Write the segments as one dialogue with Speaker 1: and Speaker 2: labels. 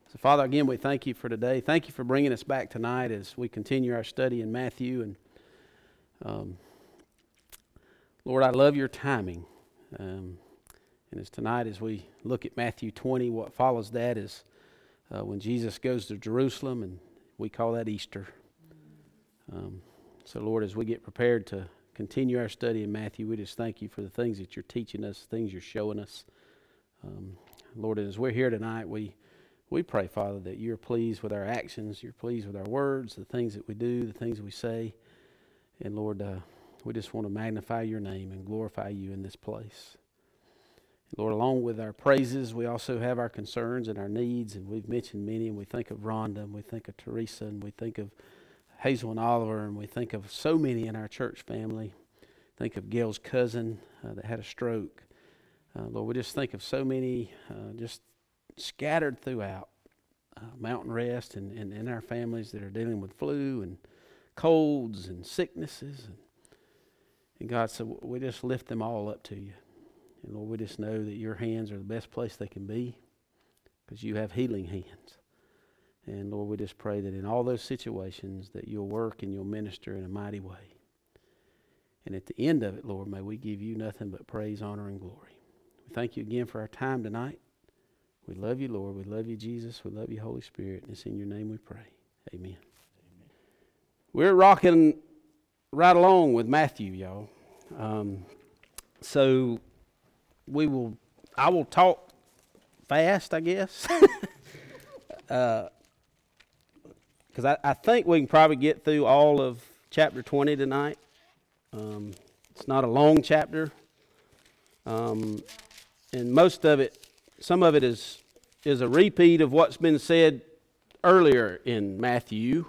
Speaker 1: So, Father, again, we thank you for today. Thank you for bringing us back tonight as we continue our study in Matthew. And Lord, I love your timing. And as tonight, as we look at Matthew 20, what follows that is when Jesus goes to Jerusalem, and we call that Easter. So, Lord, as we get prepared to continue our study in Matthew, we just thank you for the things that you're teaching us, things you're showing us. Lord, as we're here tonight, we pray, Father, that you're pleased with our actions, you're pleased with our words, the things that we do, the things that we say. And Lord, we just want to magnify your name and glorify you in this place. Lord, along with our praises, we also have our concerns and our needs, and we've mentioned many, and we think of Rhonda, and we think of Teresa, and we think of Hazel and Oliver, and we think of so many in our church family. Think of Gail's cousin that had a stroke. Lord, we just think of so many just scattered throughout Mountain Rest and in our families that are dealing with flu and colds and sicknesses. And God, so we just lift them all up to you. And Lord, we just know that your hands are the best place they can be because you have healing hands. And Lord, we just pray that in all those situations that you'll work and you'll minister in a mighty way. And at the end of it, Lord, may we give you nothing but praise, honor, and glory. We thank you again for our time tonight. We love you, Lord. We love you, Jesus. We love you, Holy Spirit. And it's in your name we pray. Amen. Amen. We're rocking right along with Matthew, y'all. So I will talk fast, I guess. Because I think we can probably get through all of chapter 20 tonight. It's not a long chapter. And most of it, some of it is a repeat of what's been said earlier in Matthew,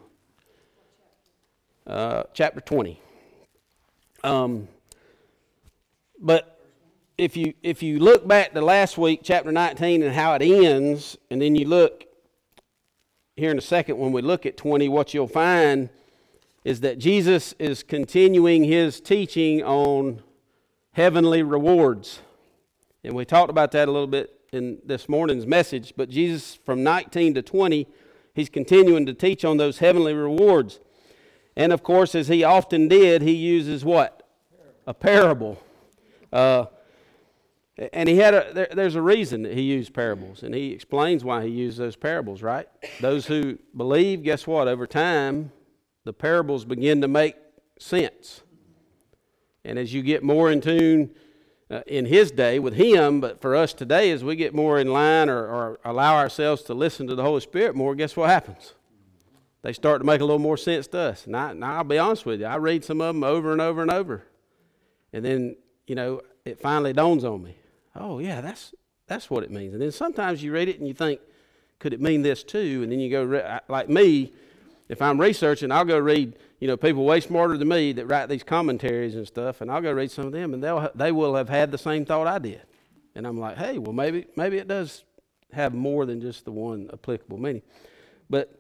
Speaker 1: chapter 20. But if you look back to last week, chapter 19, and how it ends, and then you look here in a second when we look at 20, what you'll find is that Jesus is continuing his teaching on heavenly rewards. And we talked about that a little bit in this morning's message, but Jesus from 19 to 20, he's continuing to teach on those heavenly rewards. And of course, as he often did, he uses what? A parable. And there's a reason that he used parables, and he explains why he used those parables, right? Those who believe, guess what? Over time, the parables begin to make sense. And as you get more in tune in his day with him, but for us today, as we get more in line or allow ourselves to listen to the Holy Spirit more, guess what happens? They start to make a little more sense to us. And I'll be honest with you, I read some of them over and over and over. And then, it finally dawns on me. Oh, yeah, that's what it means. And then sometimes you read it and you think, could it mean this too? And then you go, like me, if I'm researching, I'll go read, people way smarter than me that write these commentaries and stuff, and I'll go read some of them, and they will have had the same thought I did. And I'm like, hey, well, maybe it does have more than just the one applicable meaning. But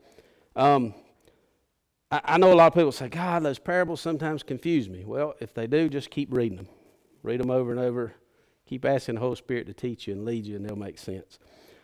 Speaker 1: I know a lot of people say, God, those parables sometimes confuse me. Well, if they do, just keep reading them. Read them over and over. Keep asking the Holy Spirit to teach you and lead you, and they'll make sense.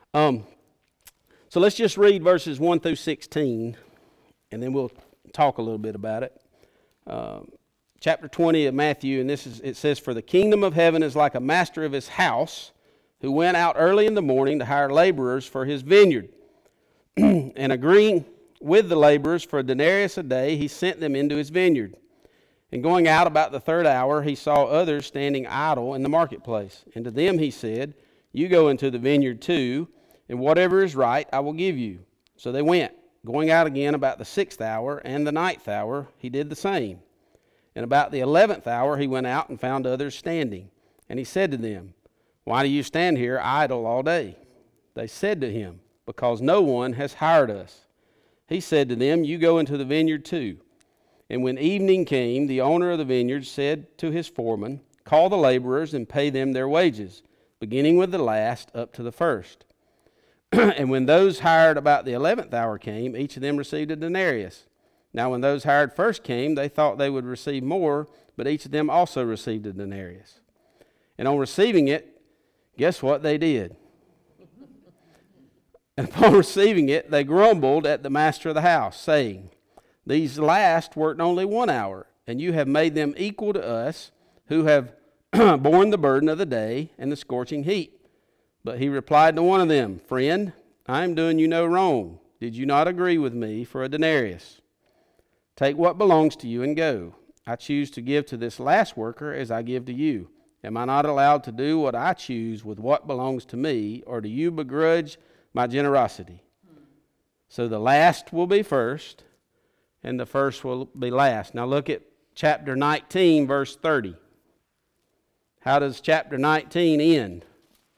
Speaker 1: So let's just read verses 1 through 16, and then we'll talk a little bit about it. Chapter 20 of Matthew, and it says, "For the kingdom of heaven is like a master of his house, who went out early in the morning to hire laborers for his vineyard. And agreeing with the laborers for a denarius a day, he sent them into his vineyard. And going out about the third hour, he saw others standing idle in the marketplace. And to them he said, You go into the vineyard too, and whatever is right I will give you. So they went. Going out again about the 6th hour and the 9th hour, he did the same. And about the 11th hour he went out and found others standing. And he said to them, Why do you stand here idle all day? They said to him, Because no one has hired us. He said to them, You go into the vineyard too. And when evening came, the owner of the vineyard said to his foreman, Call the laborers and pay them their wages, beginning with the last up to the first. And when those hired about the 11th hour came, each of them received a denarius. Now when those hired first came, they thought they would receive more, but each of them also received a denarius. And on receiving it, guess what they did? And upon receiving it, they grumbled at the master of the house, saying, These last worked only 1 hour, and you have made them equal to us, who have borne the burden of the day and the scorching heat. But he replied to one of them, Friend, I am doing you no wrong. Did you not agree with me for a denarius? Take what belongs to you and go. I choose to give to this last worker as I give to you. Am I not allowed to do what I choose with what belongs to me, or do you begrudge my generosity? So the last will be first, and the first will be last. Now look at chapter 19, verse 30. How does chapter 19 end?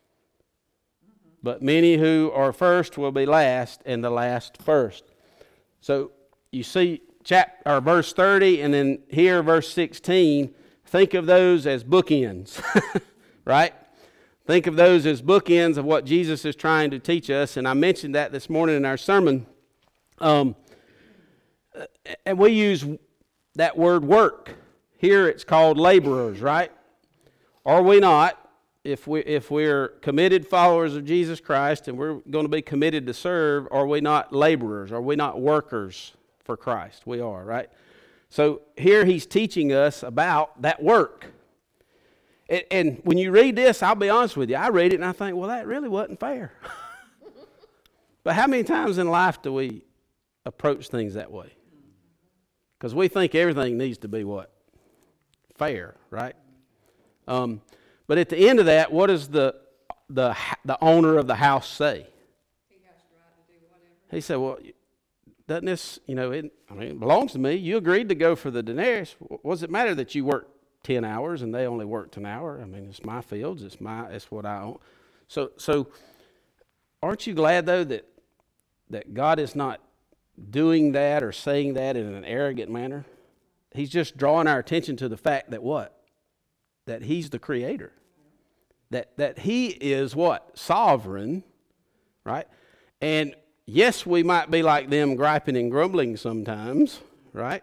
Speaker 1: But many who are first will be last, and the last first. So you see verse 30, and then here verse 16. Think of those as bookends, right? Think of those as bookends of what Jesus is trying to teach us. And I mentioned that this morning in our sermon. And we use that word work. Here it's called laborers, right? Are we not? If we're committed followers of Jesus Christ and we're going to be committed to serve, are we not laborers? Are we not workers for Christ? We are, right? So here he's teaching us about that work. And when you read this, I'll be honest with you, I read it and I think, well, that really wasn't fair. But how many times in life do we approach things that way? Because we think everything needs to be what? Fair, right? But at the end of that, what does the owner of the house say?
Speaker 2: He has the right to do whatever.
Speaker 1: He said, well, doesn't this, it belongs to me. You agreed to go for the denarius. What does it matter that you worked 10 hours and they only worked an hour? I mean, it's my fields. It's what I own. So aren't you glad, though, that God is not doing that or saying that in an arrogant manner? He's just drawing our attention to the fact that what? That he's the creator. That he is what? Sovereign, right? And yes, we might be like them, griping and grumbling sometimes, right?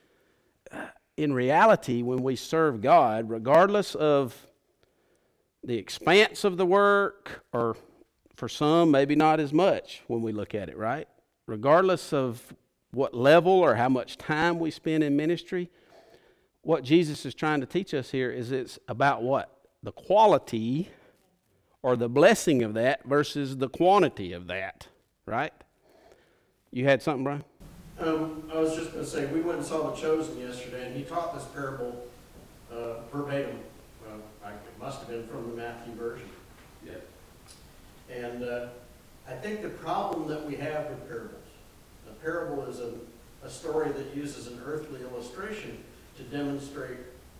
Speaker 1: In reality, when we serve God, regardless of the expanse of the work, or for some, maybe not as much when we look at it, right? Regardless of what level or how much time we spend in ministry, what Jesus is trying to teach us here is it's about what? The quality or the blessing of that versus the quantity of that, right? You had something, Brian?
Speaker 3: I was just going to say, we went and saw The Chosen yesterday, and he taught this parable verbatim. It must have been from the Matthew version.
Speaker 1: Yeah.
Speaker 3: And I think the problem that we have with parables, a parable is a story that uses an earthly illustration to demonstrate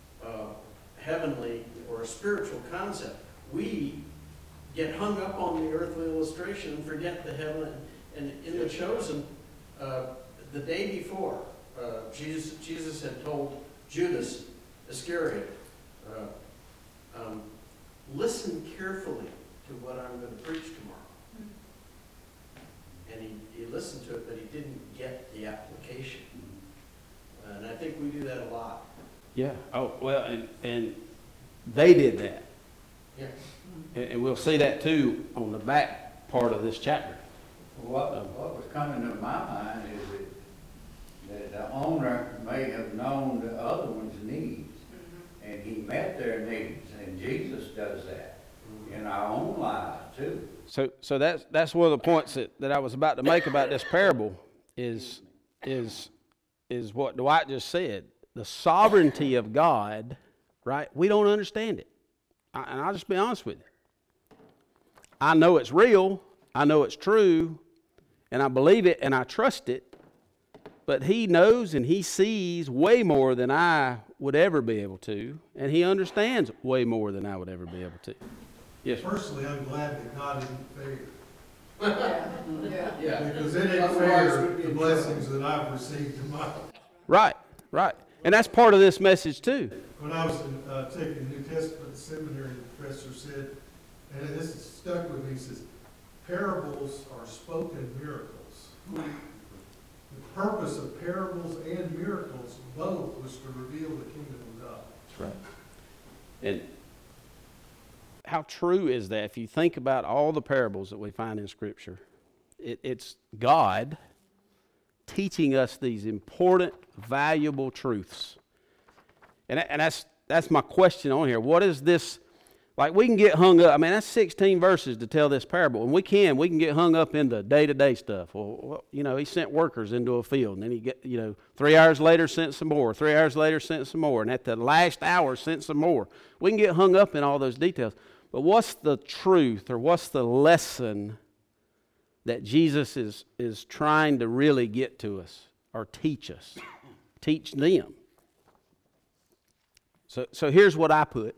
Speaker 3: heavenly or a spiritual concept. We get hung up on the earthly illustration and forget the heaven. And in The Chosen, the day before, Jesus had told Judas Iscariot, listen carefully to what I'm going to preach tomorrow. And he listened to it, but he didn't get the application. And I think we do that a lot.
Speaker 1: Yeah. Oh, well, and they did that.
Speaker 3: Yeah.
Speaker 1: And we'll see that too on the back part of this chapter.
Speaker 4: What was coming to my mind is that the owner may have known the other one's needs, and he met their needs, and Jesus does that in our own lives too.
Speaker 1: So that's one of the points that I was about to make about this parable is what Dwight just said. The sovereignty of God, right? We don't understand it. And I'll just be honest with you. I know it's real, I know it's true, and I believe it and I trust it, but he knows and he sees way more than I would ever be able to, and he understands way more than I would ever be able to. Yes, sir.
Speaker 5: Personally, I'm glad that God isn't fair.
Speaker 3: Yeah.
Speaker 5: Because it ain't fair, the blessings that I've received in my...
Speaker 1: Right. And that's part of this message too.
Speaker 5: When I was taking New Testament seminary, the professor said, and this has stuck with me, he says, parables are spoken miracles. The purpose of parables and miracles both was to reveal the kingdom of God.
Speaker 1: That's right. And how true is that? If you think about all the parables that we find in Scripture, It's God teaching us these important, valuable truths. And that's my question on here. What is this? Like, we can get hung up. I mean, that's 16 verses to tell this parable. And we can get hung up in the day-to-day stuff. Well, he sent workers into a field. And then he 3 hours later sent some more. 3 hours later sent some more. And at the last hour sent some more. We can get hung up in all those details. But what's the truth, or what's the lesson that Jesus is trying to really get to us or teach us? Teach them. So here's what I put.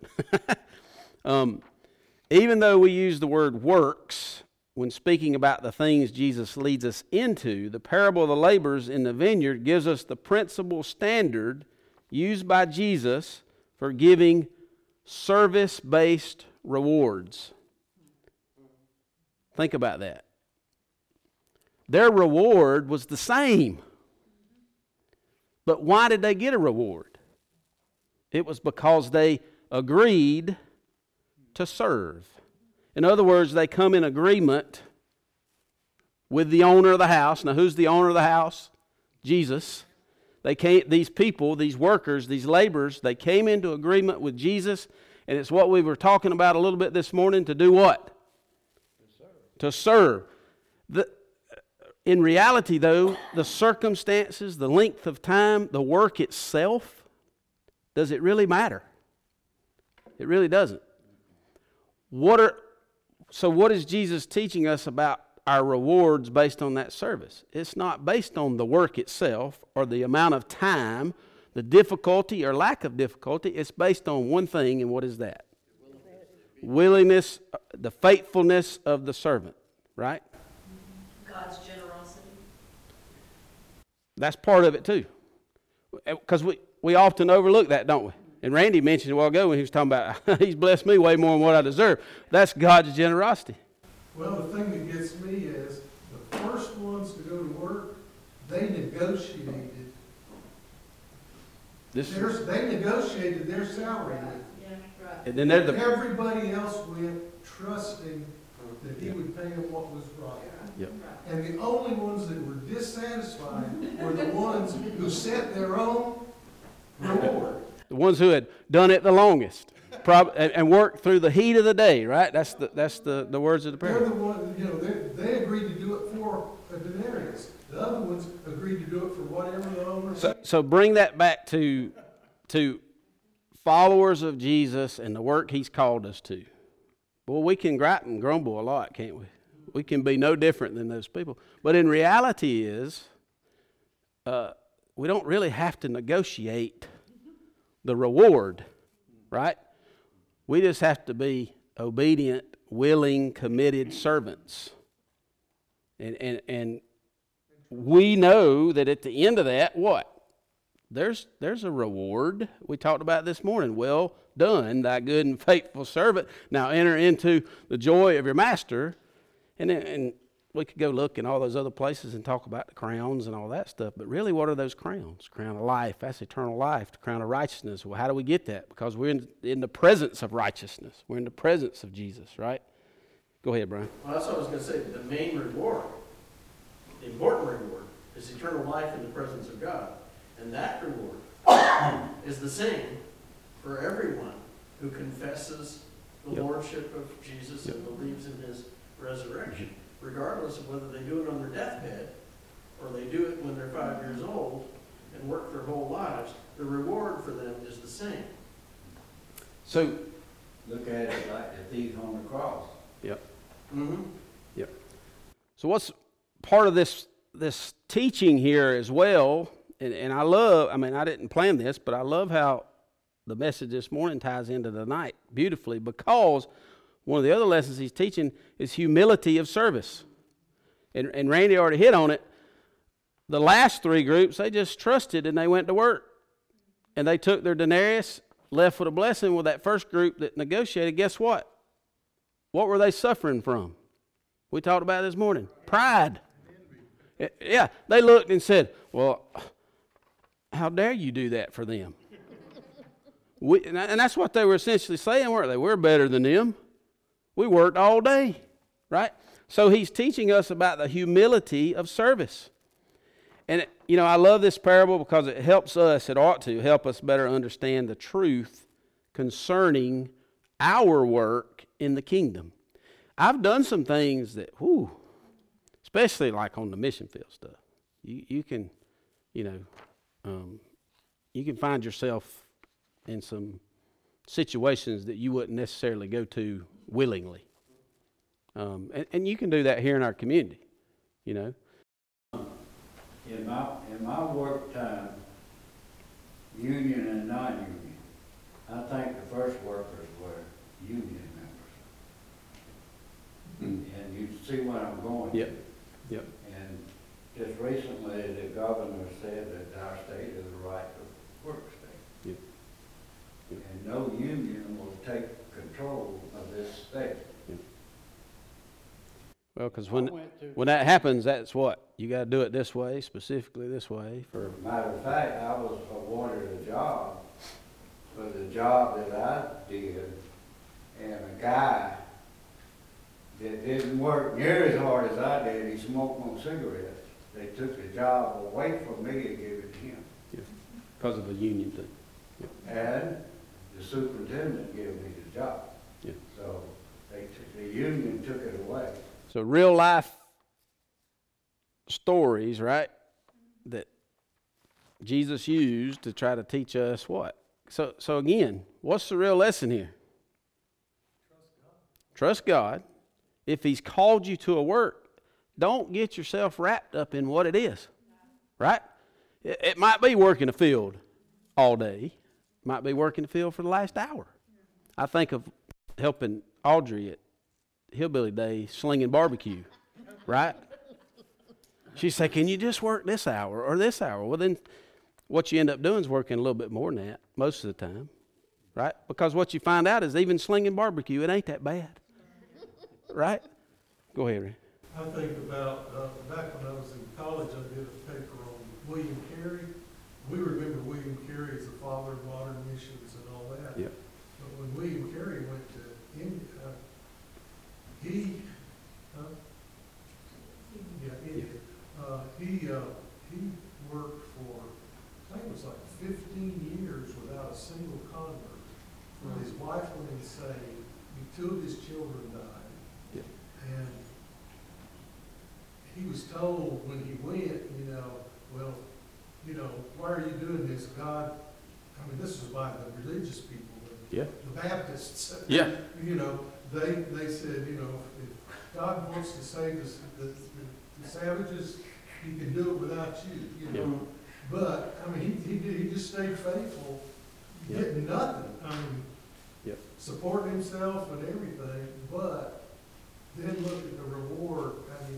Speaker 1: Even though we use the word works when speaking about the things Jesus leads us into, the parable of the laborers in the vineyard gives us the principal standard used by Jesus for giving service-based rewards. Think about that. Their reward was the same. But why did they get a reward? It was because they agreed to serve. In other words, they come in agreement with the owner of the house. Now, who's the owner of the house? Jesus. These people, these workers, these laborers, they came into agreement with Jesus, and it's what we were talking about a little bit this morning, to do what? To serve. In reality, though, the circumstances, the length of time, the work itself, does it really matter? It really doesn't. So what is Jesus teaching us about our rewards based on that service? It's not based on the work itself or the amount of time, the difficulty or lack of difficulty. It's based on one thing, and what is that? Willingness, the faithfulness of the servant, right?
Speaker 2: God's generosity.
Speaker 1: That's part of it too. Because we often overlook that, don't we? And Randy mentioned a while ago when he was talking about, he's blessed me way more than what I deserve. That's God's generosity.
Speaker 5: Well, the thing that gets me is the first ones to go to work, they negotiated. They negotiated their salary.
Speaker 2: Yeah, right.
Speaker 1: And then they're
Speaker 5: Everybody else went trusting that he would pay them what was right.
Speaker 1: Yep.
Speaker 5: And the only ones that were dissatisfied were the ones who set their own reward.
Speaker 1: the ones who had done it the longest, and worked through the heat of the day, right? That's the words of the
Speaker 5: They're
Speaker 1: parable.
Speaker 5: the ones, they agreed to do it for a denarius. The other ones agreed to do it for whatever the owner said.
Speaker 1: So bring that back to followers of Jesus and the work He's called us to. Well, we can gripe and grumble a lot, can't we? We can be no different than those people. But in reality is, we don't really have to negotiate the reward, right? We just have to be obedient, willing, committed servants. And we know that at the end of that, what? There's a reward. We talked about this morning. Well done, thy good and faithful servant. Now enter into the joy of your master. And we could go look in all those other places and talk about the crowns and all that stuff. But really, what are those crowns? Crown of life, that's eternal life. The crown of righteousness. Well, how do we get that? Because we're in the presence of righteousness. We're in the presence of Jesus, right? Go ahead, Brian.
Speaker 3: Well, that's what I was going to say. The main reward, the important reward, is eternal life in the presence of God. And that reward is the same for everyone who confesses the lordship of Jesus and believes in His resurrection, regardless of whether they do it on their deathbed or they do it when they're 5 years old and work their whole lives. The reward for them is the same.
Speaker 1: So,
Speaker 4: Look at it like the thief on the cross.
Speaker 1: yep.
Speaker 3: Mm-hmm.
Speaker 1: Yep. So what's part of this teaching here as well, and I love, I didn't plan this, but I love how the message this morning ties into tonight beautifully, because one of the other lessons he's teaching is humility of service. And Randy already hit on it. The last three groups, they just trusted and they went to work. And they took their denarius, left with a blessing. With that first group that negotiated, guess what? What were they suffering from? We talked about it this morning. Pride. Yeah, they looked and said, well, how dare you do that for them? And that's what they were essentially saying, weren't they? We're better than them. We worked all day, right? So he's teaching us about the humility of service. And, I love this parable because it helps us, it ought to help us better understand the truth concerning our work in the kingdom. I've done some things that, especially like on the mission field stuff. You can, you can find yourself in some situations that you wouldn't necessarily go to willingly. And you can do that here in our community,
Speaker 4: In my work time, union and non-union, I think the first workers were union members. And you see what I'm going to.
Speaker 1: Yep.
Speaker 4: And just recently, the governor said that our state is a right to work state.
Speaker 1: Yep.
Speaker 4: And no union will take control of this state.
Speaker 1: Well, because when that happens, that's what? You got to do it this way, specifically this way.
Speaker 4: Matter of fact, I was awarded a job for the job that I did, and a guy that didn't work near as hard as I did, he smoked more cigarettes. They took the job away from me and gave it to him.
Speaker 1: Because of a union thing.
Speaker 4: And the superintendent gave me the job. So the union took it away.
Speaker 1: So real life stories, right, that Jesus used to try to teach us what? So again, what's the real lesson here? Trust God. If he's called you to a work, don't get yourself wrapped up in what it is, right? It might be working a field all day. It might be working the field for the last hour. I think of helping Audrey at Hillbilly Day slinging barbecue, right? She said, can you just work this hour or this hour? Well, then what you end up doing is working a little bit more than that most of the time, right? Because what you find out is even slinging barbecue, it ain't that bad, right? Go ahead, Ray.
Speaker 5: I think about, back when I was in college, I did a paper on William Carey. We remember William Carey as the father of modern missions and all that.
Speaker 1: Yep.
Speaker 5: But when William Carey went to India, he worked for, I think it was like 15 years without a single convert. When his wife went insane, two of his children died.
Speaker 1: Yep.
Speaker 5: And he was told when he went, why are you doing this? God, this was by the religious people, the Baptists.
Speaker 1: Yeah.
Speaker 5: They said, if God wants to save the savages, he can do it without you,
Speaker 1: Yeah.
Speaker 5: But, he just stayed faithful, getting nothing. Supporting himself and everything, but then look at the reward.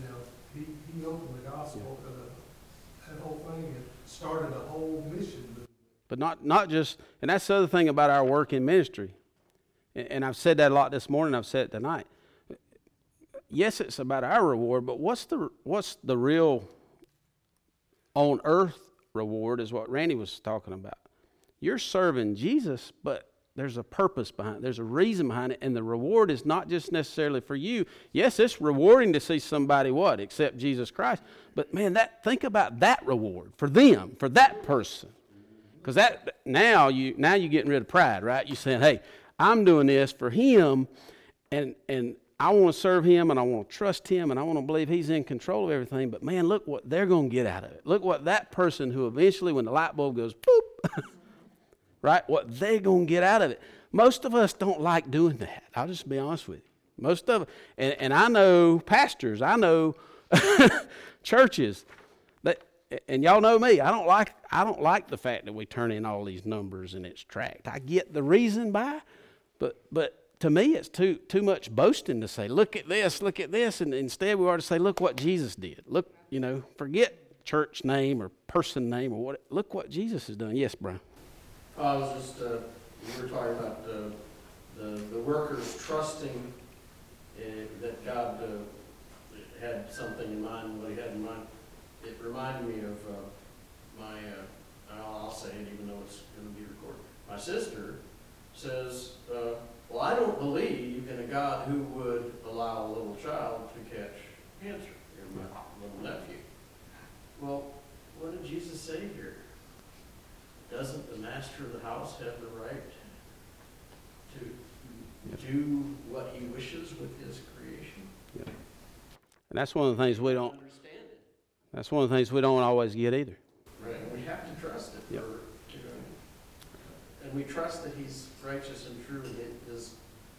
Speaker 5: He opened the gospel to that whole thing and started a whole mission.
Speaker 1: But not just, and that's the other thing about our work in ministry. And I've said that a lot this morning, I've said it tonight. Yes, it's about our reward, but what's the real on earth reward is what Randy was talking about. You're serving Jesus, but there's a purpose behind it. There's a reason behind it, and the reward is not just necessarily for you. Yes, it's rewarding to see somebody accept Jesus Christ. But man, think about that reward for them, for that person. Because now you're getting rid of pride, right? You're saying, hey, I'm doing this for him, and I want to serve him, and I want to trust him, and I want to believe he's in control of everything. But man, look what they're going to get out of it. Look what that person who eventually, when the light bulb goes, boop, right, what they're going to get out of it. Most of us don't like doing that. I'll just be honest with you. Most of it, and I know pastors, I know churches, and y'all know me. I don't like the fact that we turn in all these numbers and it's tracked. I get the reason by, but to me it's too much boasting to say, look at this, and instead we ought to say, look what Jesus did. Look, forget church name or person name or what. Look what Jesus has done. Yes, Brian.
Speaker 3: I was just, we were talking about the workers trusting that God had something in mind, what he had in mind. It reminded me of I'll say it even though it's going to be recorded. My sister says, well, I don't believe in a God who would allow a little child to catch answer. You're my little nephew. Well, what did Jesus say here? Doesn't the master of the house have the right to do what he wishes with his creation?
Speaker 1: And that's one of the things we don't.
Speaker 3: Understand it.
Speaker 1: That's one of the things we don't always get either.
Speaker 3: Right. We have to trust it.
Speaker 1: Yep.
Speaker 3: And we trust that he's righteous and true, and his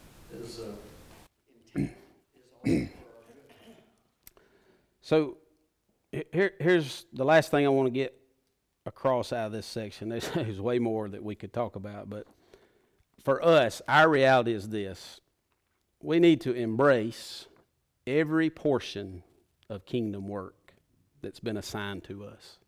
Speaker 3: intent is all for our good.
Speaker 1: So here's the last thing I want to get across out of this section. There's way more that we could talk about, but for us, our reality is this. We need to embrace every portion of kingdom work that's been assigned to us.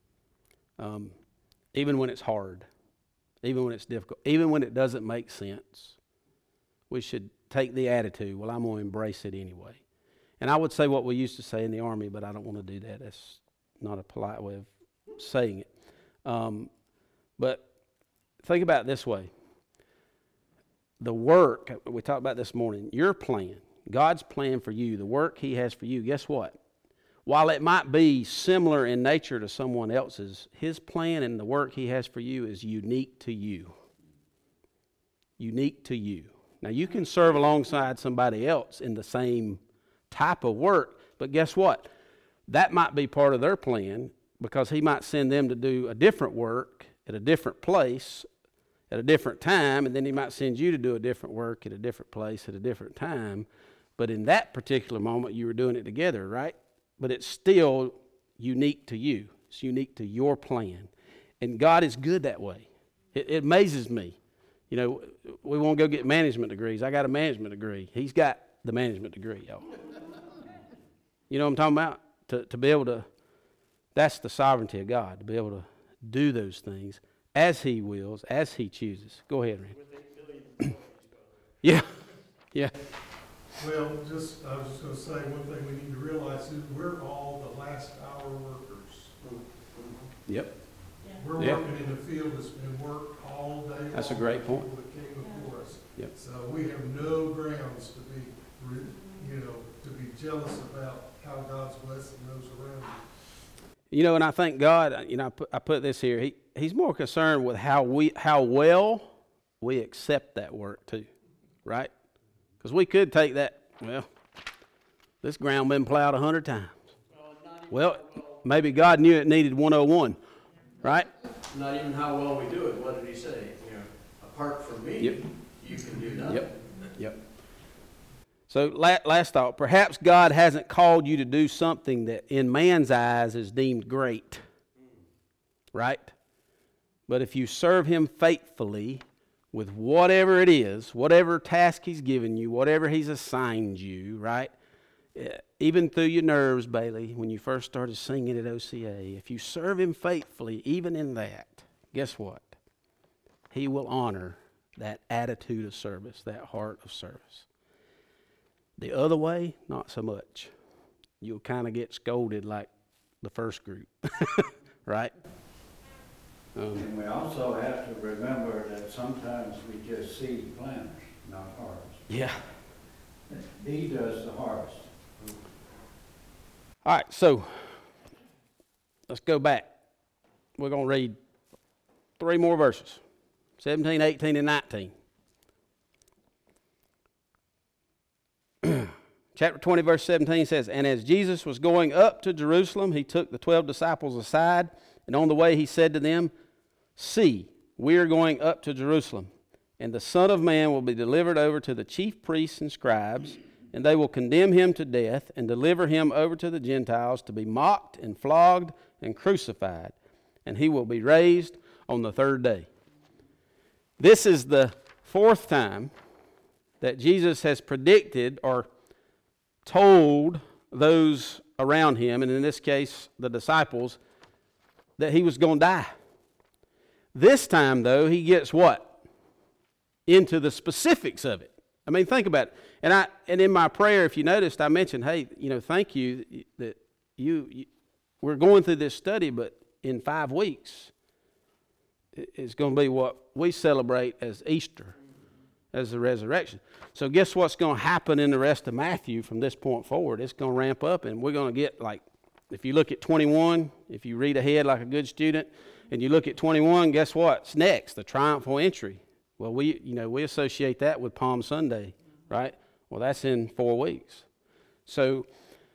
Speaker 1: Even when it's hard, even when it's difficult, even when it doesn't make sense, we should take the attitude, well, I'm going to embrace it anyway. And I would say what we used to say in the Army, but I don't want to do that. That's not a polite way of saying it. But think about it this way. The work, we talked about this morning, your plan, God's plan for you, the work he has for you, guess what? While it might be similar in nature to someone else's, his plan and the work he has for you is unique to you. Unique to you. Now, you can serve alongside somebody else in the same type of work, but guess what? That might be part of their plan because he might send them to do a different work at a different place at a different time, and then he might send you to do a different work at a different place at a different time. But in that particular moment, you were doing it together, right? But it's still unique to you. It's unique to your plan. And God is good that way. It amazes me. You know, we won't go get management degrees. I got a management degree. He's got the management degree, y'all. You know what I'm talking about? To be able to, that's the sovereignty of God, to be able to do those things as he wills, as he chooses. Go ahead, Randy.
Speaker 3: With 8 billion employees,
Speaker 1: Yeah, yeah.
Speaker 5: Well, I was just gonna say, one thing we need to realize is we're all the last hour workers.
Speaker 1: Yep.
Speaker 5: We're
Speaker 1: Yeah.
Speaker 5: working in the field that's been worked all day long.
Speaker 1: That's a great point.
Speaker 5: People that came before us.
Speaker 1: Yep.
Speaker 5: So we have no grounds to be, to be jealous about how God's blessing those around us.
Speaker 1: You know, and I thank God, I put this here. He's more concerned with how well we accept that work too, right? Because we could take that, well, this ground been plowed 100 times. Well, maybe God knew it needed 101, right?
Speaker 3: Not even how well we do it. What did he say? Apart from me,
Speaker 1: Yep.
Speaker 3: you can do nothing.
Speaker 1: Yep. So last thought, perhaps God hasn't called you to do something that in man's eyes is deemed great, right? But if you serve him faithfully with whatever it is, whatever task he's given you, whatever he's assigned you, right? Even through your nerves, Bailey, when you first started singing at OCA, if you serve him faithfully, even in that, guess what? He will honor that attitude of service, that heart of service. The other way, not so much. You'll kind of get scolded like the first group, right?
Speaker 4: And we also have to remember that sometimes we just seed planters, not harvest.
Speaker 1: Yeah.
Speaker 4: He does the harvest.
Speaker 1: All right, so let's go back. We're going to read 3 more verses, 17, 18, and 19. Chapter 20, verse 17 says, "And as Jesus was going up to Jerusalem, he took the 12 disciples aside, and on the way he said to them, 'See, we are going up to Jerusalem, and the Son of Man will be delivered over to the chief priests and scribes, and they will condemn him to death and deliver him over to the Gentiles to be mocked and flogged and crucified, and he will be raised on the 3rd day.'" This is the 4th time that Jesus has predicted or told those around him, and in this case the disciples, that he was going to die. This time, though, he gets what? Into the specifics of it. I mean, think about it. And in my prayer, if you noticed, I mentioned, hey, thank you that we're going through this study, but in 5 weeks, it's going to be what we celebrate as Easter. as the resurrection. So guess what's going to happen in the rest of Matthew from this point forward? It's going to ramp up, and we're going to get like, if you look at 21, if you read ahead like a good student, and you look at 21, guess what's next? The triumphal entry. Well, we associate that with Palm Sunday, right? Well, that's in 4 weeks. So,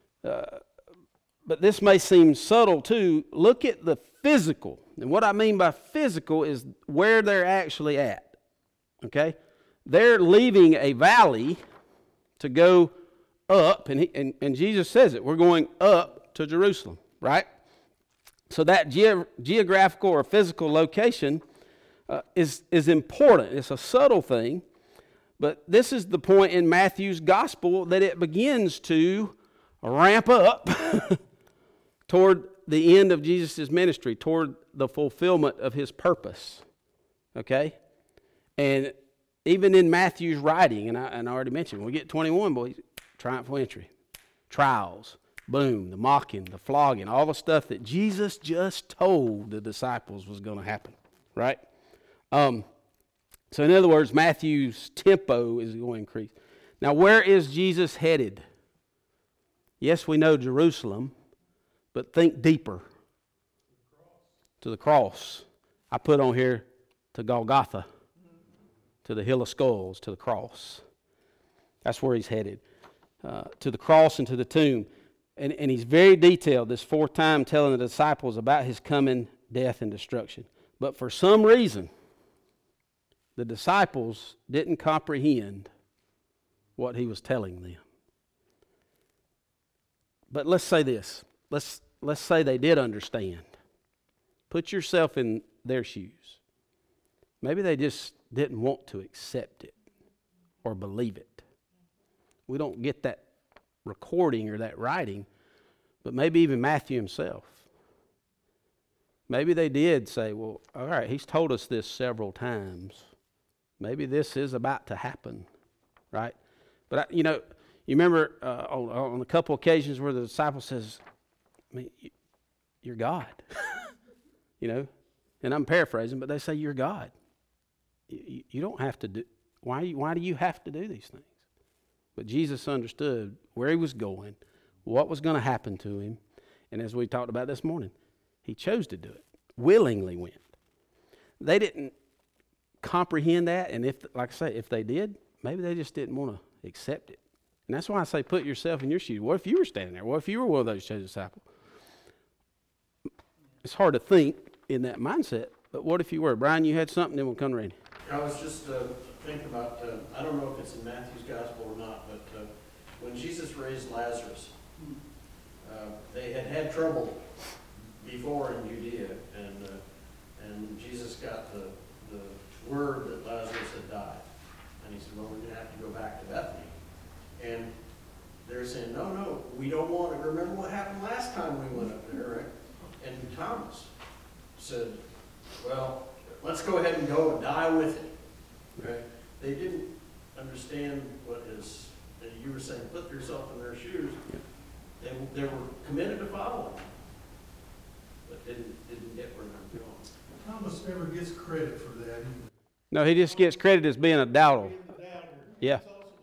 Speaker 1: but this may seem subtle too. Look at the physical. And what I mean by physical is where they're actually at. Okay? They're leaving a valley to go up, and Jesus says it. We're going up to Jerusalem, right? So that geographical or physical location is important. It's a subtle thing, but this is the point in Matthew's gospel that it begins to ramp up toward the end of Jesus' ministry, toward the fulfillment of his purpose. Okay? And even in Matthew's writing, and I already mentioned, we get 21, boys, triumphal entry, trials, boom, the mocking, the flogging, all the stuff that Jesus just told the disciples was going to happen, right? So in other words, Matthew's tempo is going to increase. Now, where is Jesus headed? Yes, we know Jerusalem, but think deeper. To the cross. I put on here to Golgotha, to the Hill of Skulls, to the cross. That's where he's headed. To the cross and to the tomb. And he's very detailed this 4th time telling the disciples about his coming death and destruction. But for some reason, the disciples didn't comprehend what he was telling them. But let's say this. Let's say they did understand. Put yourself in their shoes. Maybe they just didn't want to accept it or believe it. We don't get that recording or that writing, but maybe even Matthew himself. Maybe they did say, well, all right, he's told us this several times. Maybe this is about to happen, right? But, you remember on a couple occasions where the disciple says, I mean, you're God, and I'm paraphrasing, but they say, you're God. You don't have to do, why do you have to do these things? But Jesus understood where he was going, what was going to happen to him, and as we talked about this morning, he chose to do it, willingly went. They didn't comprehend that, and if they did, maybe they just didn't want to accept it. And that's why I say put yourself in your shoes. What if you were standing there? What if you were one of those chosen disciples? It's hard to think in that mindset, but what if you were? Brian, you had something, then we'll come to Randy.
Speaker 3: I was just thinking about, I don't know if it's in Matthew's gospel or not, but when Jesus raised Lazarus, they had trouble before in Judea, and Jesus got the word that Lazarus had died. And he said, well, we're going to have to go back to Bethany. And they're saying, no, we don't want to. Remember what happened last time we went up there, right? And Thomas said, well, let's go ahead and go and die with it. Right? They didn't understand what is, and you were saying, put yourself in their shoes. They were committed to following him, but didn't get where they're going.
Speaker 5: Thomas never gets credit for that either.
Speaker 1: No, he just gets credit as being a doubter. Yeah.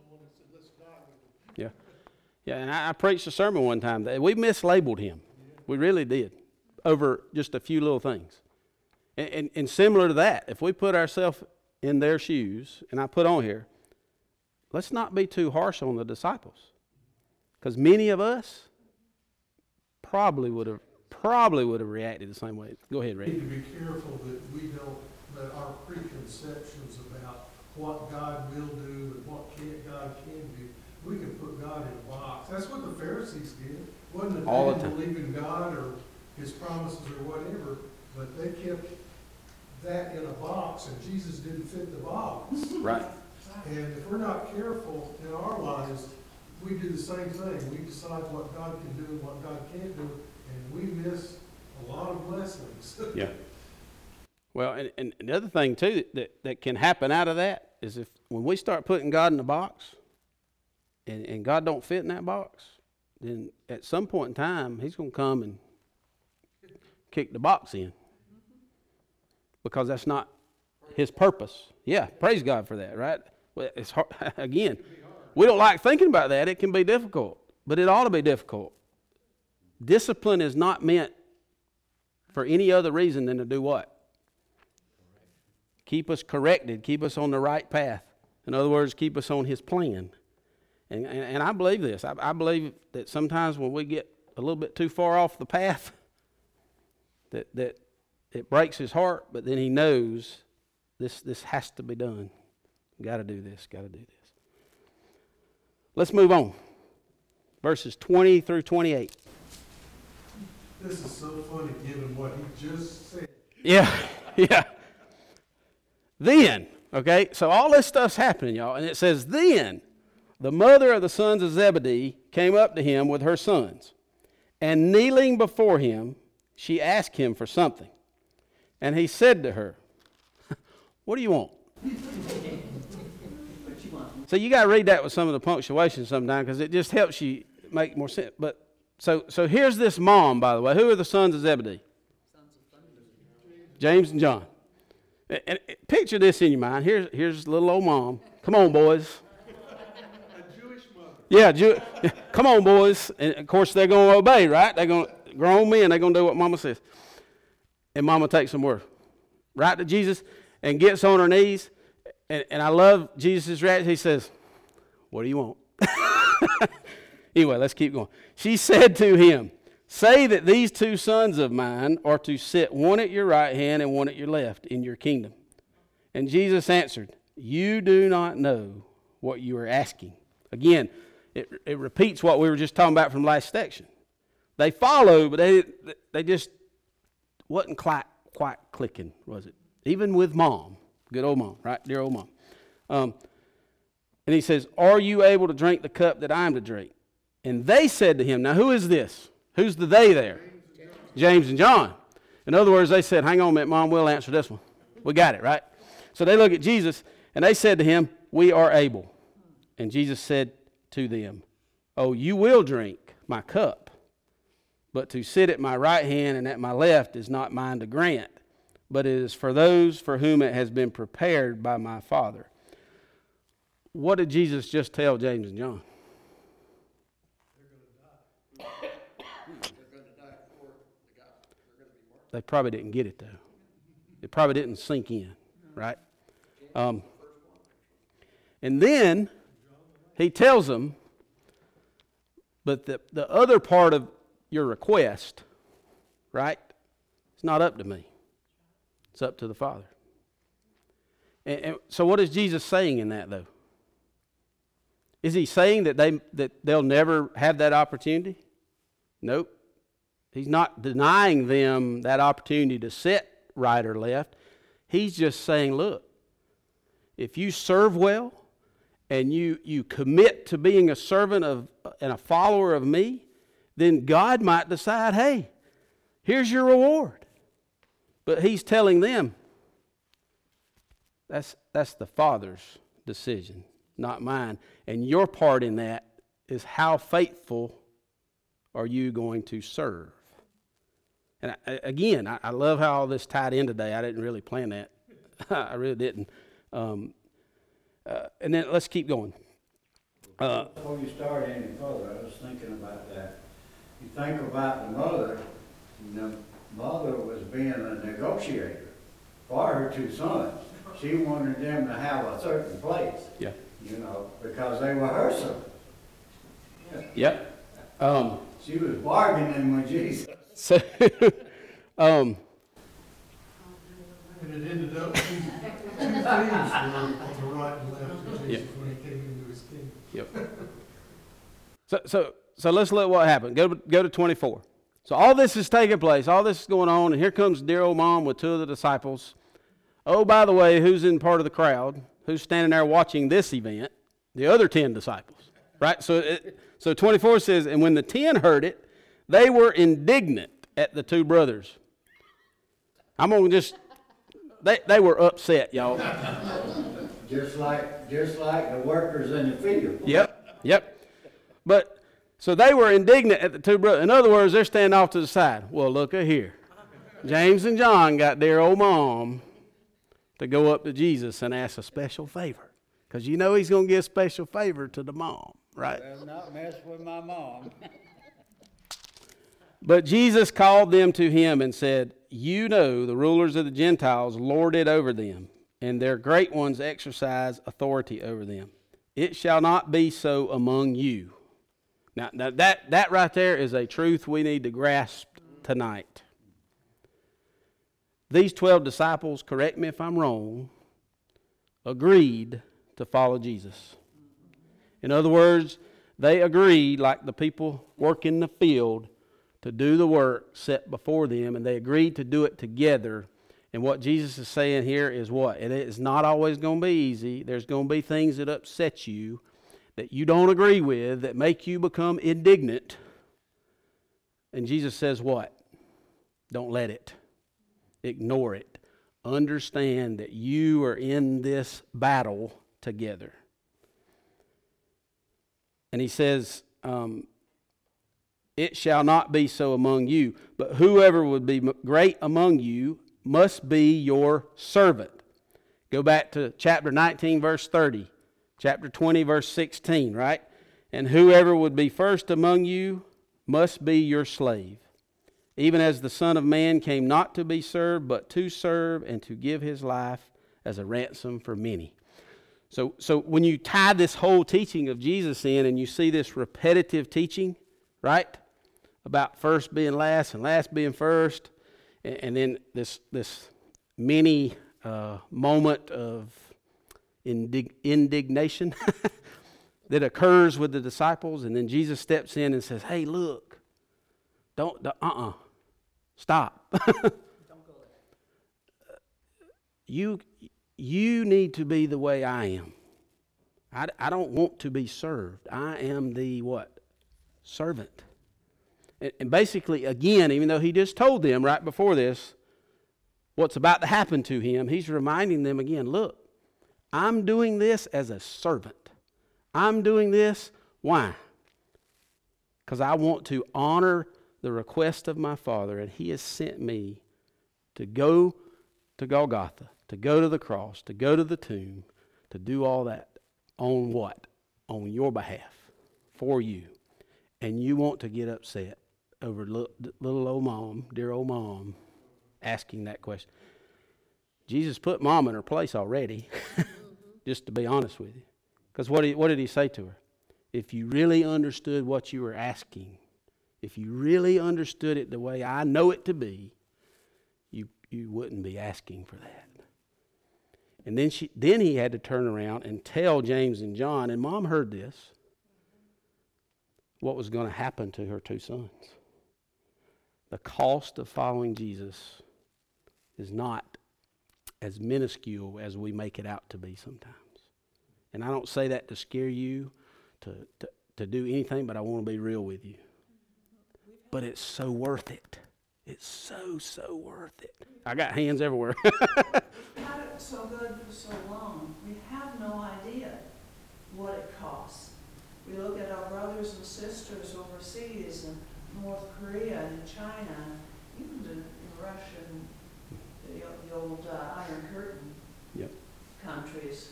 Speaker 1: Yeah. Yeah, and I preached a sermon one time that we mislabeled him. We really did, over just a few little things. And similar to that, if we put ourselves in their shoes, and I put on here, let's not be too harsh on the disciples. Because many of us probably would have reacted the same way. Go ahead, Ray.
Speaker 5: We need to be careful that we don't let our preconceptions about what God will do and what God can do. We can put God in a box. That's what the Pharisees did. Wasn't that they didn't believe in God or his promises or whatever, but they kept that in a box, and Jesus didn't fit the box.
Speaker 1: Right.
Speaker 5: And if we're not careful in our lives, we do the same thing. We decide what God can do and what God can't do, and we miss a lot of blessings.
Speaker 1: Yeah. Well, and another thing, too, that can happen out of that is when we start putting God in the box, and God don't fit in that box, then at some point in time, he's going to come and kick the box in. Because that's not his purpose. Yeah, praise God for that, right? Well, it's hard. Again, we don't like thinking about that. It can be difficult, but it ought to be difficult. Discipline is not meant for any other reason than to do what? Keep us corrected, keep us on the right path. In other words, keep us on His plan. And I believe this. I believe that sometimes when we get a little bit too far off the path, that it breaks His heart, but then He knows this has to be done. Got to do this, got to do this. Let's move on. Verses 20 through 28.
Speaker 5: This is so funny given what he just said.
Speaker 1: Yeah. Then, okay, so all this stuff's happening, y'all, and it says, then the mother of the sons of Zebedee came up to him with her sons, and kneeling before him, she asked him for something. And he said to her, what do you want? So you got to read that with some of the punctuation sometimes because it just helps you make more sense. But so here's this mom, by the way. Who are the sons of Zebedee? James and John. And picture this in your mind. Here's little old mom. Come on, boys.
Speaker 5: A Jewish mother.
Speaker 1: Yeah, come on, boys. And of course they're going to obey, right? They're going to grown men. They're going to do what Mama says. And Mama takes them word right to Jesus and gets on her knees. And I love Jesus' reaction. He says, what do you want? Anyway, let's keep going. She said to him, say that these two sons of mine are to sit one at your right hand and one at your left in your kingdom. And Jesus answered, you do not know what you are asking. Again, it repeats what we were just talking about from last section. They followed, but they just wasn't quite clicking, was it? Even with Mom. Good old Mom, right? Dear old Mom. And he says, are you able to drink the cup that I am to drink? And they said to him, now who is this? Who's the they there? James and John. In other words, they said, hang on a minute, Mom, we'll answer this one. We got it, right? So they look at Jesus, and they said to him, we are able. And Jesus said to them, oh, you will drink my cup, but to sit at my right hand and at my left is not mine to grant, but it is for those for whom it has been prepared by my Father. What did Jesus just tell James and John? They probably didn't get it, though. It probably didn't sink in, right? And then he tells them, but the other part of your request, right, it's not up to me. It's up to the Father. And so what is Jesus saying in that, though? Is he saying that they'll never have that opportunity? Nope. He's not denying them that opportunity to sit right or left. He's just saying, look, if you serve well and you commit to being a servant of and a follower of me, then God might decide, hey, here's your reward. But he's telling them, that's the Father's decision, not mine. And your part in that is how faithful are you going to serve? And I love how all this tied in today. I didn't really plan that. I really didn't. And then let's keep going.
Speaker 4: Before you start any further, I was thinking about that. You think about the mother. The mother was being a negotiator for her two sons. She wanted them to have a certain place.
Speaker 1: Yeah.
Speaker 4: Because they were her sons.
Speaker 1: Yep.
Speaker 4: She was bargaining with Jesus.
Speaker 1: So,
Speaker 5: And it ended up, two thieves were on the right and left of Jesus when he came into his kingdom.
Speaker 1: Yep. So let's look what happened. Go to 24. So all this is taking place. All this is going on, and here comes dear old Mom with two of the disciples. Oh, by the way, who's in part of the crowd? Who's standing there watching this event? The other 10 disciples, right? So 24 says, and when the 10 heard it, they were indignant at the two brothers. I'm going to they were upset, y'all.
Speaker 4: Just like the workers in the field.
Speaker 1: Yep. But, so they were indignant at the two brothers. In other words, they're standing off to the side. Well, look at here. James and John got their old Mom to go up to Jesus and ask a special favor. Because you know he's going to give special favor to the mom, right?
Speaker 4: Better not mess with my mom.
Speaker 1: But Jesus called them to him and said, you know the rulers of the Gentiles lord it over them, and their great ones exercise authority over them. It shall not be so among you. Now that right there is a truth we need to grasp tonight. These 12 disciples, correct me if I'm wrong, agreed to follow Jesus. In other words, they agreed, like the people working the field, to do the work set before them, and they agreed to do it together. And what Jesus is saying here is what? It is not always going to be easy. There's going to be things that upset you, that you don't agree with, that make you become indignant. And Jesus says what? Don't let it. Ignore it. Understand that you are in this battle together. And he says, it shall not be so among you, but whoever would be great among you must be your servant. Go back to chapter 19, verse 30. Chapter 20, verse 16, right? And whoever would be first among you must be your slave. Even as the Son of Man came not to be served, but to serve and to give his life as a ransom for many. So when you tie this whole teaching of Jesus in and you see this repetitive teaching, right? About first being last and last being first, and then this mini moment of indignation that occurs with the disciples, and then Jesus steps in and says, hey, look, stop.
Speaker 2: Don't go there.
Speaker 1: You need to be the way I am. I don't want to be served. I am the what? Servant. And basically, again, even though he just told them right before this what's about to happen to him, he's reminding them again, look, I'm doing this as a servant. I'm doing this, why? Because I want to honor the request of my Father, and he has sent me to go to Golgotha, to go to the cross, to go to the tomb, to do all that on what? On your behalf, for you. And you want to get upset over little old mom, dear old mom, asking that question. Jesus put mom in her place already, just to be honest with you. Because what did he say to her? If you really understood what you were asking, if you really understood it the way I know it to be, you wouldn't be asking for that. And then he had to turn around and tell James and John, and mom heard this, what was going to happen to her two sons. The cost of following Jesus is not as minuscule as we make it out to be sometimes. And I don't say that to scare you, to do anything, but I want to be real with you. But it's so worth it. It's so worth it. I got hands everywhere.
Speaker 6: We've had it so good for so long. We have no idea what it costs. We look at our brothers and sisters overseas in North Korea and China, even in Russia and the old Iron Curtain countries.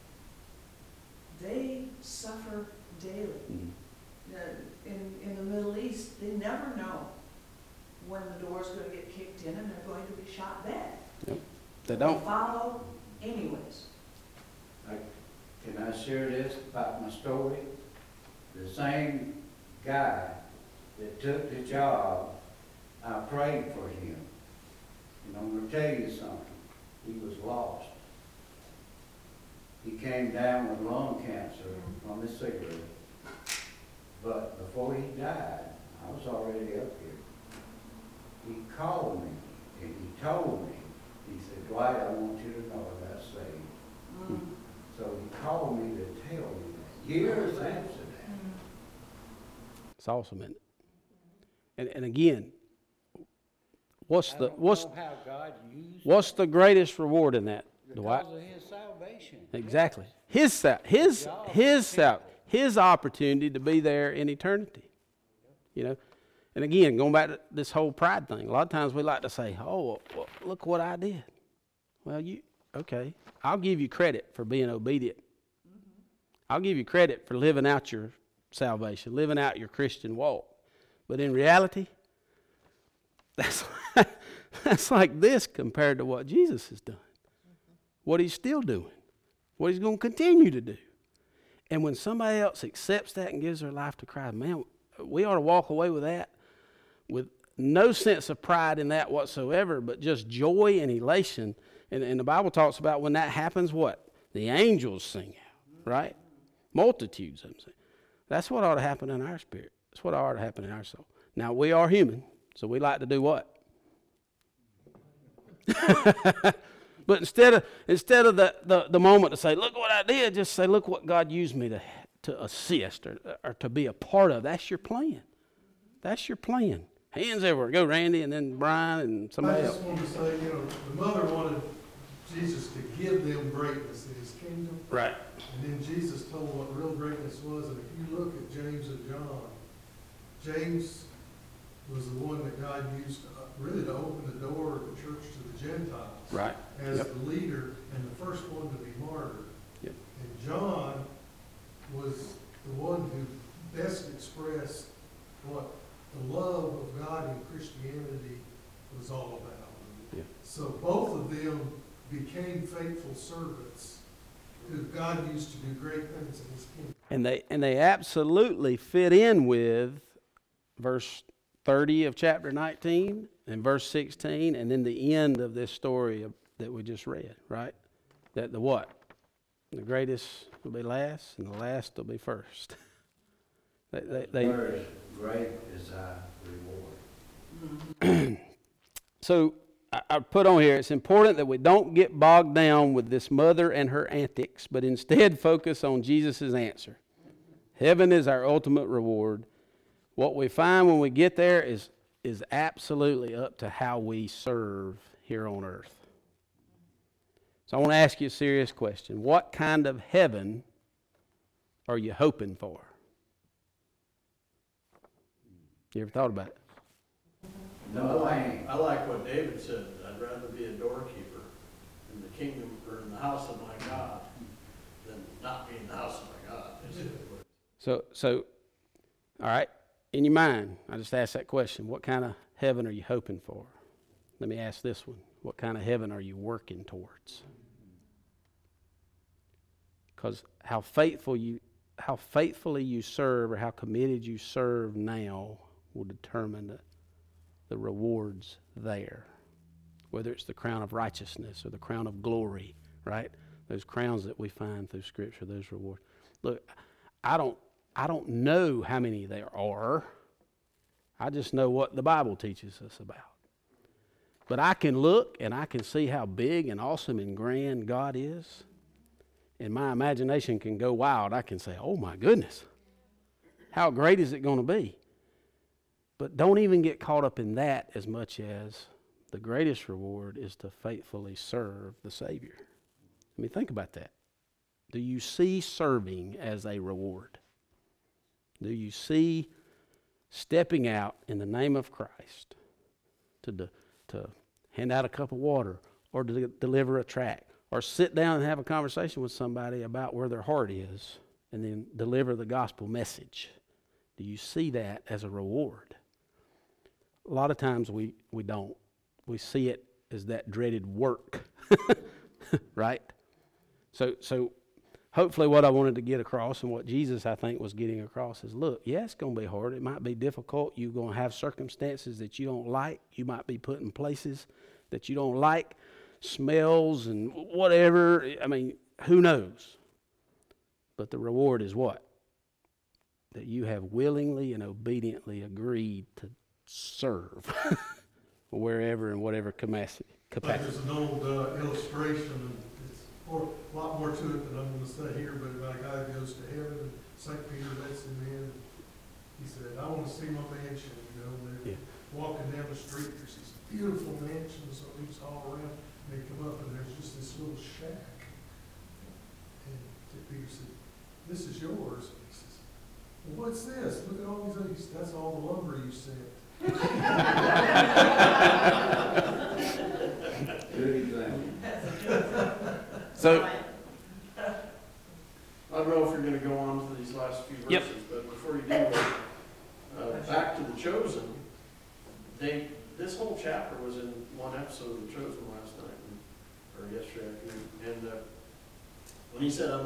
Speaker 6: They suffer daily. In the Middle East, they never know when the door's going to get kicked in and they're going to be shot dead.
Speaker 1: Yep. They don't.
Speaker 6: They follow anyways.
Speaker 4: Can I share this about my story? The same guy that took the job, I prayed for him. And I'm going to tell you something. He was lost. He came down with lung cancer from his cigarette. But before he died, I was already up here. He called me and he told me, he said, Dwight, I want you to know I got saved. So he called me to tell me that. Years after that.
Speaker 1: It's awesome, isn't it? And again, what's the greatest reward in that, Dwight?
Speaker 4: Because of his salvation.
Speaker 1: Exactly. His opportunity to be there in eternity. You know? And again, going back to this whole pride thing, a lot of times we like to say, oh, well, look what I did. Well, okay, I'll give you credit for being obedient I'll give you credit for living out your salvation, living out your Christian walk. But in reality, that's like this compared to what Jesus has done, what he's still doing, what he's going to continue to do. And when somebody else accepts that and gives their life to Christ, man, we ought to walk away with that with no sense of pride in that whatsoever, but just joy and elation. And the Bible talks about when that happens, what? The angels sing out, right? Multitudes of them sing. That's what ought to happen in our spirit. That's what ought to happen in our soul. Now, we are human, so we like to do what? But instead of the moment to say, look what I did, just say, look what God used me to assist or to be a part of. That's your plan. That's your plan. Hands everywhere. Go Randy and then Brian and somebody else.
Speaker 5: I just wanted to say, the mother wanted Jesus to give them greatness in his kingdom.
Speaker 1: Right.
Speaker 5: And then Jesus told what real greatness was. And if you look at James and John, James was the one that God used really to open the door of the church to the Gentiles.
Speaker 1: Right.
Speaker 5: As
Speaker 1: Yep.
Speaker 5: the leader and the first one to be martyred.
Speaker 1: Yep.
Speaker 5: And John was the one who best expressed what the love of God in Christianity was all about.
Speaker 1: Yep.
Speaker 5: So both of them became faithful servants who God used to do great things in his kingdom.
Speaker 1: And they absolutely fit in with verse 30 of chapter 19 and verse 16 and then the end of this story that we just read, right? That the what? The greatest will be last and the last will be first. they
Speaker 4: First, great is thy reward.
Speaker 1: So I put on here, it's important that we don't get bogged down with this mother and her antics, but instead focus on Jesus' answer. Heaven is our ultimate reward. What we find when we get there is absolutely up to how we serve here on earth. So I want to ask you a serious question. What kind of heaven are you hoping for? You ever thought about it?
Speaker 4: No, I ain't.
Speaker 3: I like what David said, I'd rather be a doorkeeper in the kingdom or in the house of my God than not be in the house of my God.
Speaker 1: So, all right, in your mind, I just asked that question. What kind of heaven are you hoping for? Let me ask this one. What kind of heaven are you working towards? Because how faithfully you serve or how committed you serve now will determine the rewards there. Whether it's the crown of righteousness or the crown of glory, right? Those crowns that we find through Scripture, those rewards. Look, I don't know how many there are. I just know what the Bible teaches us about. But I can look and I can see how big and awesome and grand God is. And my imagination can go wild. I can say, oh my goodness, how great is it going to be? But don't even get caught up in that as much as the greatest reward is to faithfully serve the Savior. I mean, think about that. Do you see serving as a reward? Do you see stepping out in the name of Christ to hand out a cup of water or to deliver a tract or sit down and have a conversation with somebody about where their heart is and then deliver the gospel message? Do you see that as a reward? A lot of times we don't. We see it as that dreaded work, right? So hopefully what I wanted to get across and what Jesus, I think, was getting across is, look, yeah, it's going to be hard. It might be difficult. You're going to have circumstances that you don't like. You might be put in places that you don't like, smells and whatever. I mean, who knows? But the reward is what? That you have willingly and obediently agreed to serve wherever and whatever capacity.
Speaker 5: Like there's an old illustration, and it's a lot more to it than I'm going to say here, but about a guy that goes to heaven, and St. Peter lets him in. He said, I want to see my mansion, and they're walking down the street, there's these beautiful mansions on each all around, and they come up, and there's just this little shack. And Peter said, this is yours. And he says, well, what's this? Look at all these others. That's all the lumber you sent.
Speaker 1: So
Speaker 3: I don't know if you're going to was in one episode of The Chosen last night, or yesterday afternoon, and when he said,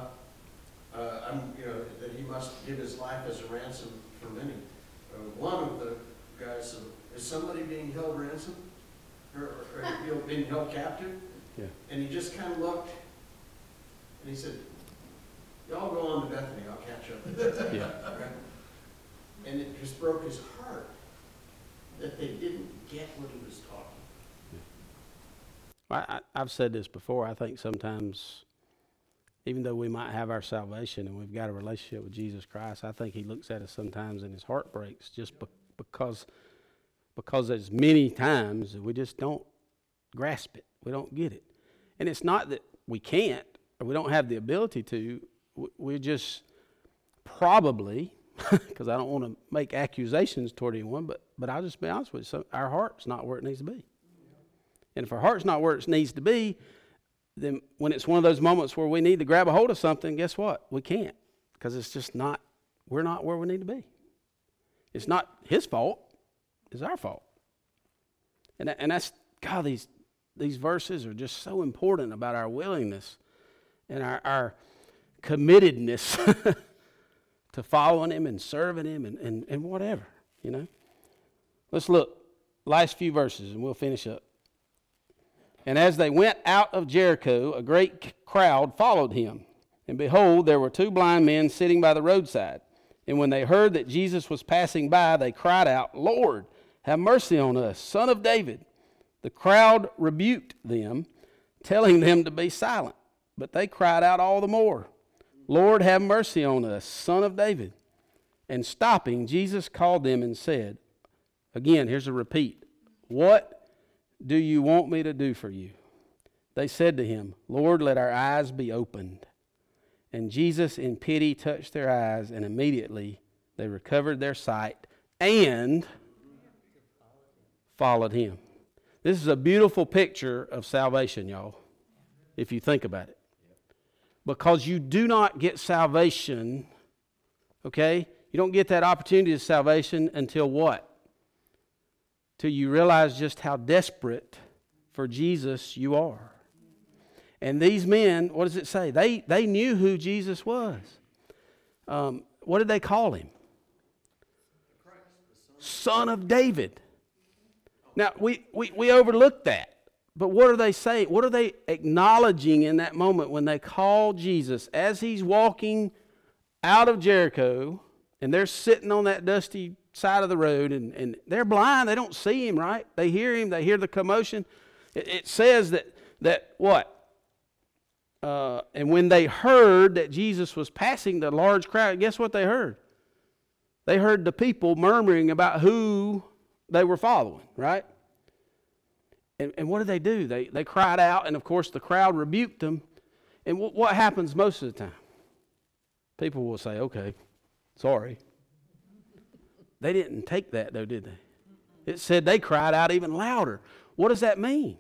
Speaker 3: that he must give his life as a ransom for many, one of the guys said, is somebody being held ransom? Or being held captive?
Speaker 1: Yeah.
Speaker 3: And he just kind of looked, and he said, y'all go on to Bethany, I'll catch up.
Speaker 1: Yeah.
Speaker 3: Right? And it just broke his heart that they didn't get what he was talking.
Speaker 1: I've said this before. I think sometimes, even though we might have our salvation and we've got a relationship with Jesus Christ, I think he looks at us sometimes and his heart breaks just because there's many times that we just don't grasp it. We don't get it. And it's not that we can't or we don't have the ability to. We're just probably, because I don't want to make accusations toward anyone, but I'll just be honest with you, so our heart's not where it needs to be. And if our heart's not where it needs to be, then when it's one of those moments where we need to grab a hold of something, guess what? We can't, because it's just not, we're not where we need to be. It's not his fault, it's our fault. And that's, God, these verses are just so important about our willingness and our committedness to following him and serving him and whatever, you know. Let's look, last few verses, and we'll finish up. And as they went out of Jericho, a great crowd followed him. And behold, there were 2 blind men sitting by the roadside. And when they heard that Jesus was passing by, they cried out, Lord, have mercy on us, Son of David. The crowd rebuked them, telling them to be silent. But they cried out all the more, Lord, have mercy on us, Son of David. And stopping, Jesus called them and said, again, here's a repeat, what do you want me to do for you? They said to him, Lord, let our eyes be opened. And Jesus in pity touched their eyes, and immediately they recovered their sight and followed him. This is a beautiful picture of salvation, y'all, if you think about it. Because you do not get salvation, okay? You don't get that opportunity of salvation until what? Till you realize just how desperate for Jesus you are. And these men, what does it say? They knew who Jesus was. What did they call him? Son of David. Now, we overlook that. But what are they saying? What are they acknowledging in that moment when they call Jesus as he's walking out of Jericho and they're sitting on that dusty side of the road and they're blind. They don't see him, right? They hear him. They hear the commotion. It says that what? And when they heard that Jesus was passing the large crowd, guess what they heard? They heard the people murmuring about who they were following, right? And what did they do? They cried out, and of course the crowd rebuked them. And what happens most of the time? People will say, okay, sorry. They didn't take that though, did they? It said they cried out even louder. What does that mean?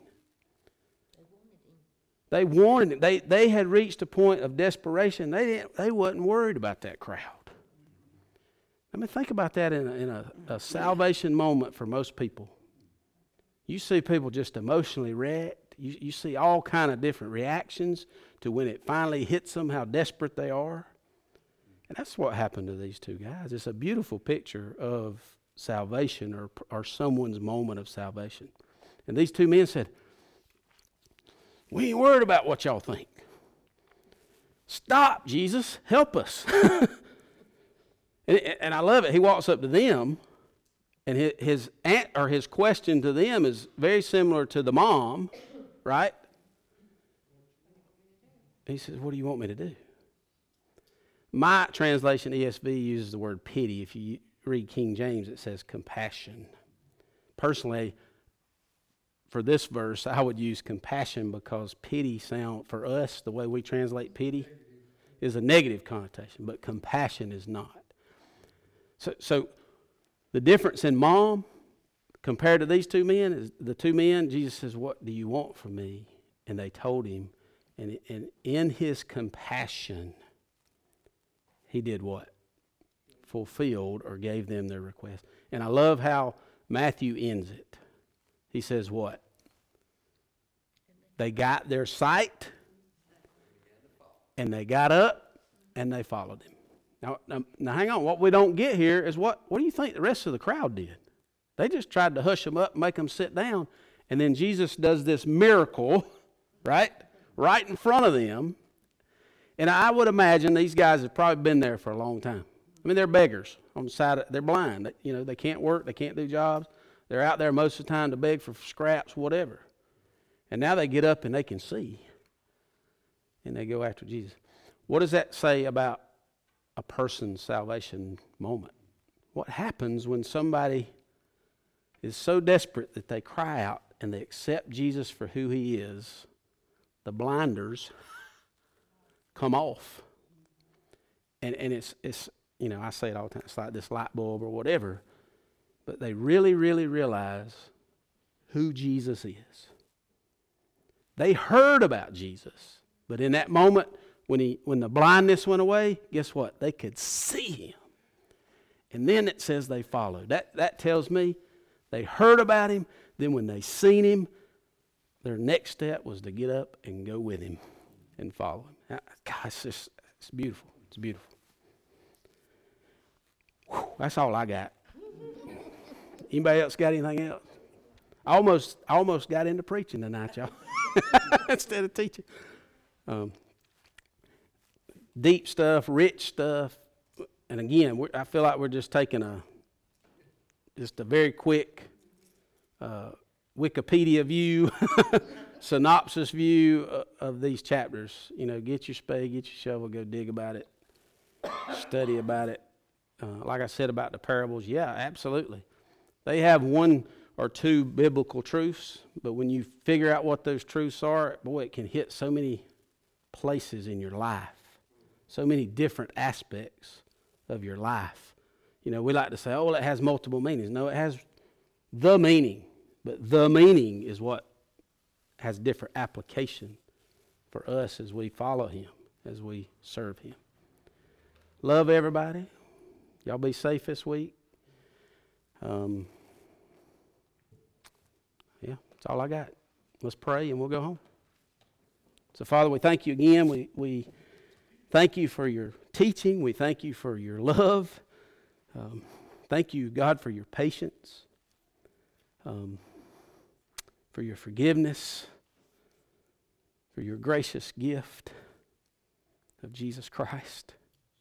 Speaker 1: They wanted him. They had reached a point of desperation. They wasn't worried about that crowd. I mean, think about that in a salvation moment for most people. You see people just emotionally wrecked. You see all kind of different reactions to when it finally hits them, how desperate they are. And that's what happened to these 2 guys. It's a beautiful picture of salvation or someone's moment of salvation. And these 2 men said, we ain't worried about what y'all think. Stop, Jesus. Help us. And I love it. He walks up to them, and his question to them is very similar to the mom, right? He says, what do you want me to do? My translation, ESV, uses the word pity. If you read King James, it says compassion. Personally, for this verse, I would use compassion because pity sound, for us, the way we translate pity, is a negative connotation, but compassion is not. So the difference in mom compared to these 2 men is the 2 men, Jesus says, what do you want from me? And they told him, and in his compassion, he did what? Fulfilled or gave them their request. And I love how Matthew ends it. He says what? They got their sight, and they got up, and they followed him. Now hang on. What we don't get here is what do you think the rest of the crowd did? They just tried to hush them up, make them sit down, and then Jesus does this miracle, right in front of them. And I would imagine these guys have probably been there for a long time. I mean, they're beggars on the side. They're blind. They can't work. They can't do jobs. They're out there most of the time to beg for scraps, whatever. And now they get up and they can see, and they go after Jesus. What does that say about a person's salvation moment? What happens when somebody is so desperate that they cry out and they accept Jesus for who he is? The blinders come off. And it's I say it all the time, it's like this light bulb or whatever, but they really, really realize who Jesus is. They heard about Jesus, but in that moment, when the blindness went away, guess what? They could see him. And then it says they followed. That tells me they heard about him. Then when they seen him, their next step was to get up and go with him and follow him. God, it's beautiful. It's beautiful. Whew, that's all I got. Anybody else got anything else? I almost got into preaching tonight, y'all, instead of teaching. Deep stuff, rich stuff, and again, I feel like we're just taking a very quick Wikipedia view, synopsis view of these chapters. Get your spade, get your shovel, go dig about it, study about it. Like I said about the parables, yeah, absolutely. They have one or two biblical truths, but when you figure out what those truths are, boy, it can hit so many places in your life. So many different aspects of your life. We like to say, oh, well, it has multiple meanings. No, it has the meaning. But the meaning is what has different application for us as we follow him, as we serve him. Love everybody. Y'all be safe this week. Yeah, that's all I got. Let's pray and we'll go home. So, Father, we thank you again. We thank you for your teaching. We thank you for your love. Thank you, God, for your patience, for your forgiveness, for your gracious gift of Jesus Christ.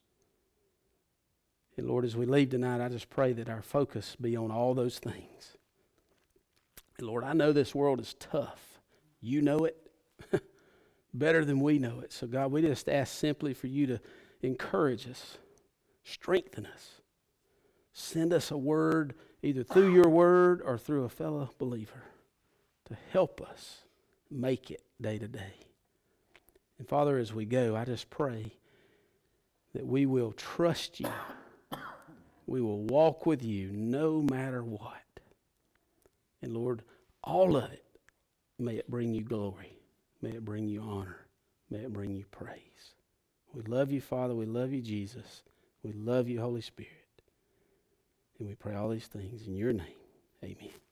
Speaker 1: And Lord, as we leave tonight, I just pray that our focus be on all those things. And Lord, I know this world is tough. You know it better than we know it. So God, we just ask simply for you to encourage us, strengthen us, send us a word either through your word or through a fellow believer to help us make it day to day. And Father, as we go, I just pray that we will trust you. We will walk with you no matter what. And Lord, all of it, may it bring you glory. May it bring you honor. May it bring you praise. We love you, Father. We love you, Jesus. We love you, Holy Spirit. And we pray all these things in your name. Amen.